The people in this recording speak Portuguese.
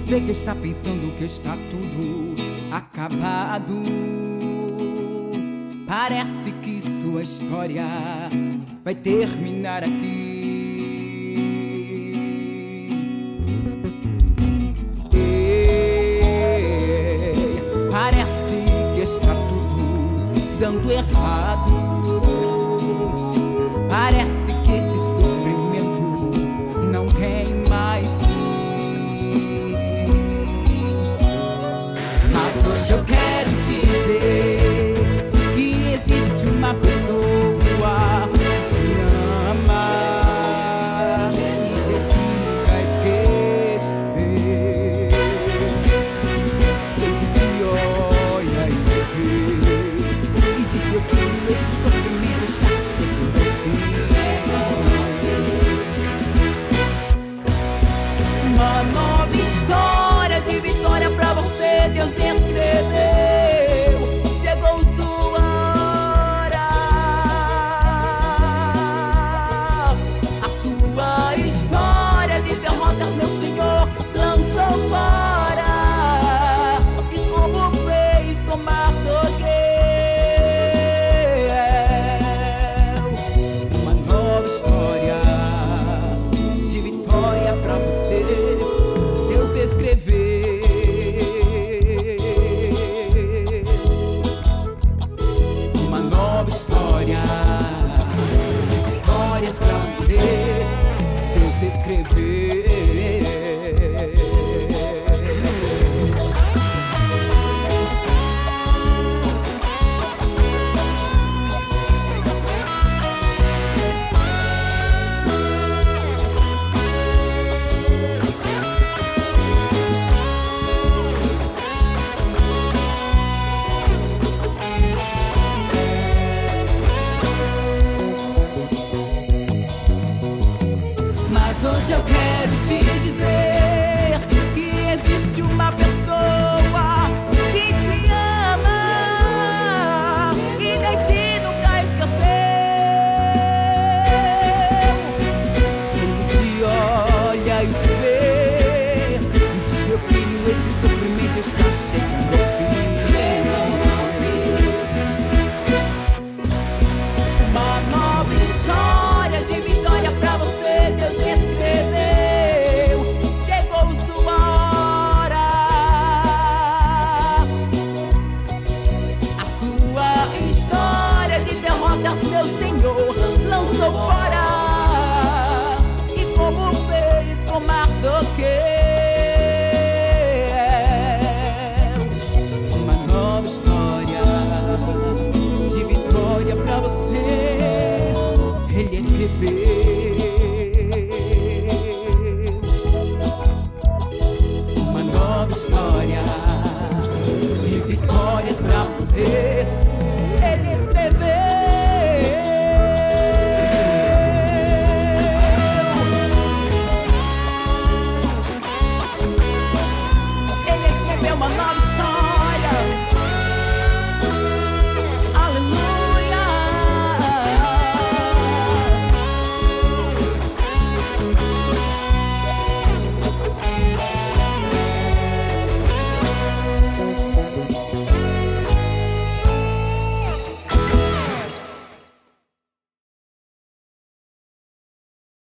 Você que está pensando que está tudo acabado, parece que sua história vai terminar aqui. Parece que está tudo dando errado. Parece que esse sofrimento não tem mais fim. Mas hoje eu quero te dizer que existe uma pessoa que te ama e de ti nunca esquecer. Ele te olha e te vê e diz: meu filho, esse sofrimento está chegando ao fim. Uma nova história de vitória pra você, Deus escreveu. Chegou sua hora. A sua história de derrotas, meu Senhor, lançou fora. E como fez com Mardoqueu, uma nova história de vitória pra você, Deus escreveu. Uma nova história de vitórias pra você, Deus escreveu. Mas hoje eu quero te dizer que existe uma pessoa que te ama e de ti nunca esqueceu. Ele te olha e te vê e diz: meu filho, esse sofrimento está chegando